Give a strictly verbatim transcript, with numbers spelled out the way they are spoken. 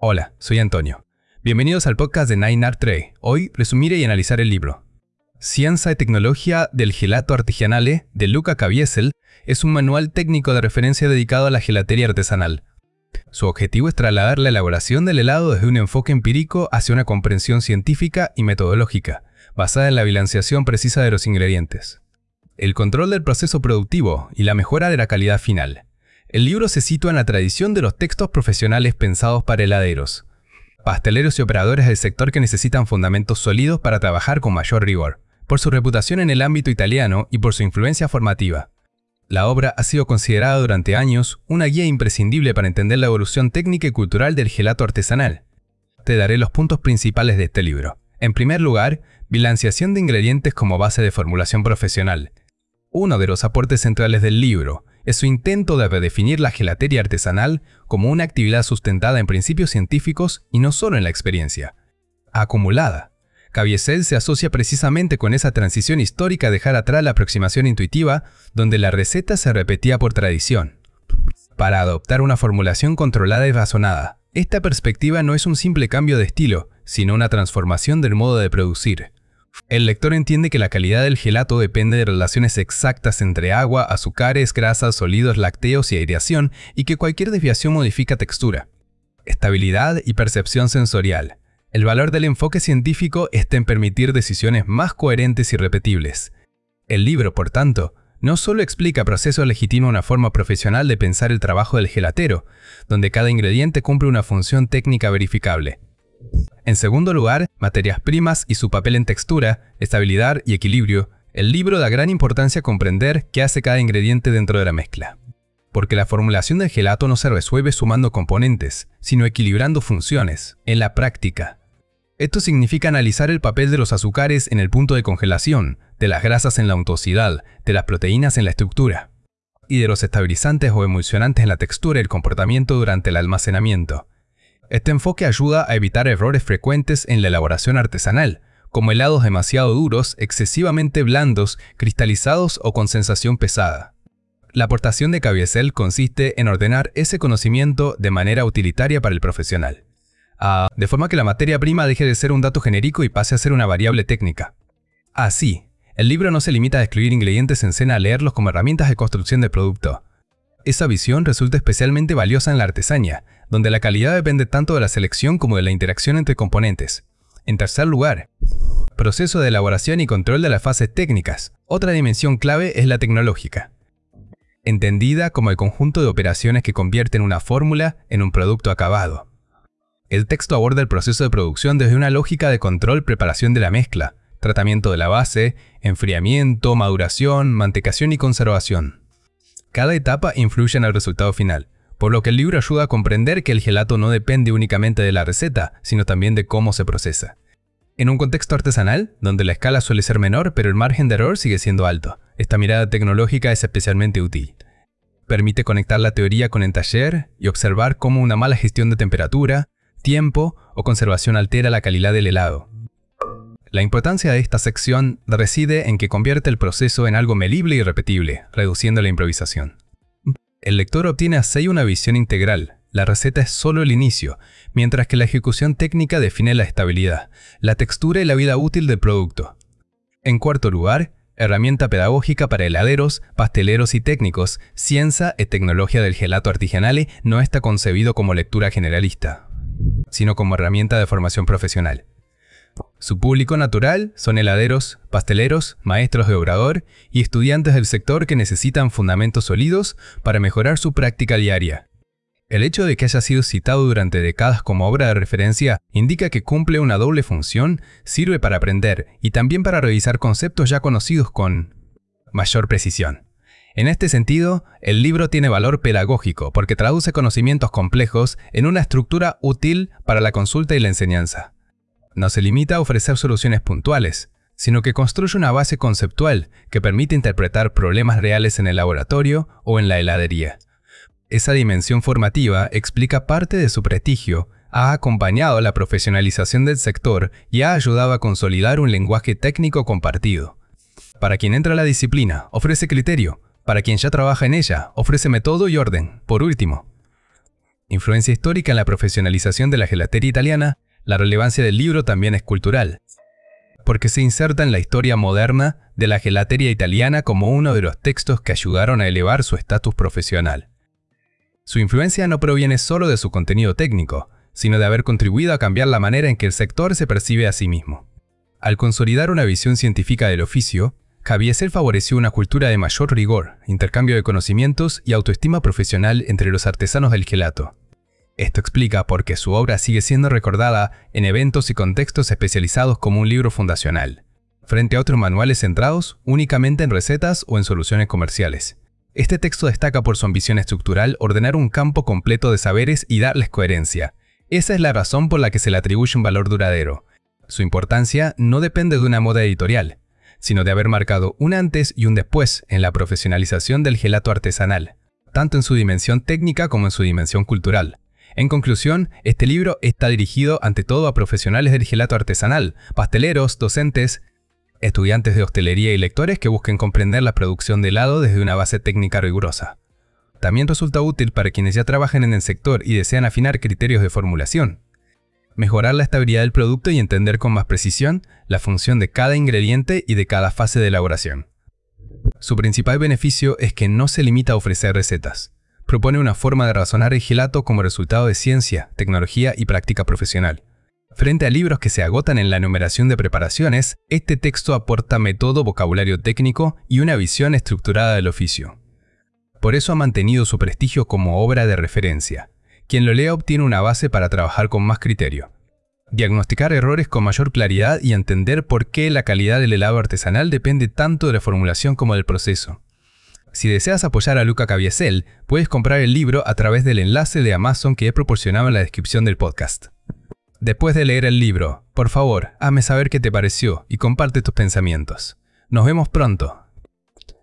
Hola, soy Antonio. Bienvenidos al podcast de Nine Art Trade. Hoy resumiré y analizar el libro. Scienza e tecnologia del gelato artigianale de Luca Caviezel es un manual técnico de referencia dedicado a la gelatería artesanal. Su objetivo es trasladar la elaboración del helado desde un enfoque empírico hacia una comprensión científica y metodológica, basada en la bilanciación precisa de los ingredientes, el control del proceso productivo y la mejora de la calidad final. El libro se sitúa en la tradición de los textos profesionales pensados para heladeros, pasteleros y operadores del sector que necesitan fundamentos sólidos para trabajar con mayor rigor, por su reputación en el ámbito italiano y por su influencia formativa. La obra ha sido considerada durante años una guía imprescindible para entender la evolución técnica y cultural del gelato artesanal. Te daré los puntos principales de este libro. En primer lugar, bilanciación de ingredientes como base de formulación profesional. Uno de los aportes centrales del libro es su intento de redefinir la gelatería artesanal como una actividad sustentada en principios científicos y no solo en la experiencia acumulada. Caviezel se asocia precisamente con esa transición histórica de dejar atrás la aproximación intuitiva, donde la receta se repetía por tradición, para adoptar una formulación controlada y razonada. Esta perspectiva no es un simple cambio de estilo, sino una transformación del modo de producir. El lector entiende que la calidad del gelato depende de relaciones exactas entre agua, azúcares, grasas, sólidos, lácteos y aireación, y que cualquier desviación modifica textura, estabilidad y percepción sensorial. El valor del enfoque científico está en permitir decisiones más coherentes y repetibles. El libro, por tanto, no solo explica procesos legítima una forma profesional de pensar el trabajo del gelatero, donde cada ingrediente cumple una función técnica verificable. En segundo lugar, materias primas y su papel en textura, estabilidad y equilibrio. El libro da gran importancia a comprender qué hace cada ingrediente dentro de la mezcla. Porque la formulación del gelato no se resuelve sumando componentes, sino equilibrando funciones, en la práctica. Esto significa analizar el papel de los azúcares en el punto de congelación, de las grasas en la untuosidad, de las proteínas en la estructura, y de los estabilizantes o emulsionantes en la textura y el comportamiento durante el almacenamiento. Este enfoque ayuda a evitar errores frecuentes en la elaboración artesanal, como helados demasiado duros, excesivamente blandos, cristalizados o con sensación pesada. La aportación de Caviezel consiste en ordenar ese conocimiento de manera utilitaria para el profesional, uh, de forma que la materia prima deje de ser un dato genérico y pase a ser una variable técnica. Así, el libro no se limita a describir ingredientes en escena a leerlos como herramientas de construcción del producto. Esa visión resulta especialmente valiosa en la artesanía, donde la calidad depende tanto de la selección como de la interacción entre componentes. En tercer lugar, proceso de elaboración y control de las fases técnicas. Otra dimensión clave es la tecnológica, entendida como el conjunto de operaciones que convierten una fórmula en un producto acabado. El texto aborda el proceso de producción desde una lógica de control-preparación de la mezcla, tratamiento de la base, enfriamiento, maduración, mantecación y conservación. Cada etapa influye en el resultado final, por lo que el libro ayuda a comprender que el gelato no depende únicamente de la receta, sino también de cómo se procesa. En un contexto artesanal, donde la escala suele ser menor pero el margen de error sigue siendo alto, esta mirada tecnológica es especialmente útil. Permite conectar la teoría con el taller y observar cómo una mala gestión de temperatura, tiempo o conservación altera la calidad del helado. La importancia de esta sección reside en que convierte el proceso en algo medible y repetible, reduciendo la improvisación. El lector obtiene así una visión integral. La receta es solo el inicio, mientras que la ejecución técnica define la estabilidad, la textura y la vida útil del producto. En cuarto lugar, herramienta pedagógica para heladeros, pasteleros y técnicos. Scienza e tecnologia del gelato artigianale no está concebido como lectura generalista, sino como herramienta de formación profesional. Su público natural son heladeros, pasteleros, maestros de obrador y estudiantes del sector que necesitan fundamentos sólidos para mejorar su práctica diaria. El hecho de que haya sido citado durante décadas como obra de referencia indica que cumple una doble función, sirve para aprender y también para revisar conceptos ya conocidos con mayor precisión. En este sentido, el libro tiene valor pedagógico porque traduce conocimientos complejos en una estructura útil para la consulta y la enseñanza. No se limita a ofrecer soluciones puntuales, sino que construye una base conceptual que permite interpretar problemas reales en el laboratorio o en la heladería. Esa dimensión formativa explica parte de su prestigio, ha acompañado la profesionalización del sector y ha ayudado a consolidar un lenguaje técnico compartido. Para quien entra a la disciplina, ofrece criterio. Para quien ya trabaja en ella, ofrece método y orden. Por último, influencia histórica en la profesionalización de la gelatería italiana, la relevancia del libro también es cultural, porque se inserta en la historia moderna de la gelatería italiana como uno de los textos que ayudaron a elevar su estatus profesional. Su influencia no proviene solo de su contenido técnico, sino de haber contribuido a cambiar la manera en que el sector se percibe a sí mismo. Al consolidar una visión científica del oficio, Caviezel favoreció una cultura de mayor rigor, intercambio de conocimientos y autoestima profesional entre los artesanos del gelato. Esto explica por qué su obra sigue siendo recordada en eventos y contextos especializados como un libro fundacional, frente a otros manuales centrados únicamente en recetas o en soluciones comerciales. Este texto destaca por su ambición estructural ordenar un campo completo de saberes y darles coherencia. Esa es la razón por la que se le atribuye un valor duradero. Su importancia no depende de una moda editorial, sino de haber marcado un antes y un después en la profesionalización del gelato artesanal, tanto en su dimensión técnica como en su dimensión cultural. En conclusión, este libro está dirigido ante todo a profesionales del gelato artesanal, pasteleros, docentes, estudiantes de hostelería y lectores que busquen comprender la producción de helado desde una base técnica rigurosa. También resulta útil para quienes ya trabajan en el sector y desean afinar criterios de formulación, mejorar la estabilidad del producto y entender con más precisión la función de cada ingrediente y de cada fase de elaboración. Su principal beneficio es que no se limita a ofrecer recetas. Propone una forma de razonar el gelato como resultado de ciencia, tecnología y práctica profesional. Frente a libros que se agotan en la enumeración de preparaciones, este texto aporta método, vocabulario técnico y una visión estructurada del oficio. Por eso ha mantenido su prestigio como obra de referencia. Quien lo lea obtiene una base para trabajar con más criterio, diagnosticar errores con mayor claridad y entender por qué la calidad del helado artesanal depende tanto de la formulación como del proceso. Si deseas apoyar a Luca Caviezel, puedes comprar el libro a través del enlace de Amazon que he proporcionado en la descripción del podcast. Después de leer el libro, por favor, hazme saber qué te pareció y comparte tus pensamientos. Nos vemos pronto.